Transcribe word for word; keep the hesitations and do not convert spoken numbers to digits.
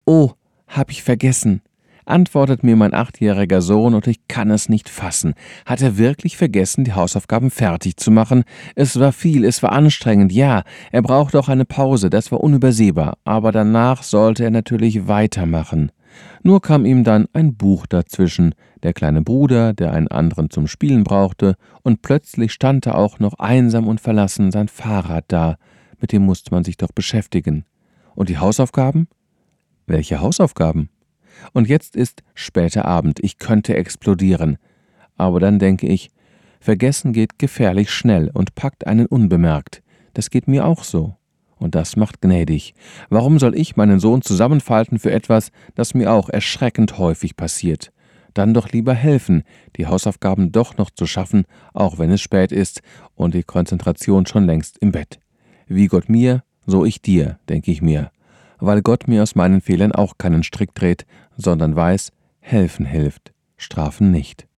»Oh, hab ich vergessen«, antwortet mir mein achtjähriger Sohn, und ich kann es nicht fassen. Hat er wirklich vergessen, die Hausaufgaben fertig zu machen? Es war viel, es war anstrengend, ja, er brauchte auch eine Pause, das war unübersehbar, aber danach sollte er natürlich weitermachen. Nur kam ihm dann ein Buch dazwischen, der kleine Bruder, der einen anderen zum Spielen brauchte, und plötzlich stand da auch noch einsam und verlassen sein Fahrrad da, mit dem musste man sich doch beschäftigen. Und die Hausaufgaben? Welche Hausaufgaben? Und jetzt ist später Abend, ich könnte explodieren. Aber dann denke ich, Vergessen geht gefährlich schnell und packt einen unbemerkt. Das geht mir auch so. Und das macht gnädig. Warum soll ich meinen Sohn zusammenfalten für etwas, das mir auch erschreckend häufig passiert? Dann doch lieber helfen, die Hausaufgaben doch noch zu schaffen, auch wenn es spät ist und die Konzentration schon längst im Bett. Wie Gott mir, so ich dir, denke ich mir. Weil Gott mir aus meinen Fehlern auch keinen Strick dreht, sondern weiß, helfen hilft, strafen nicht.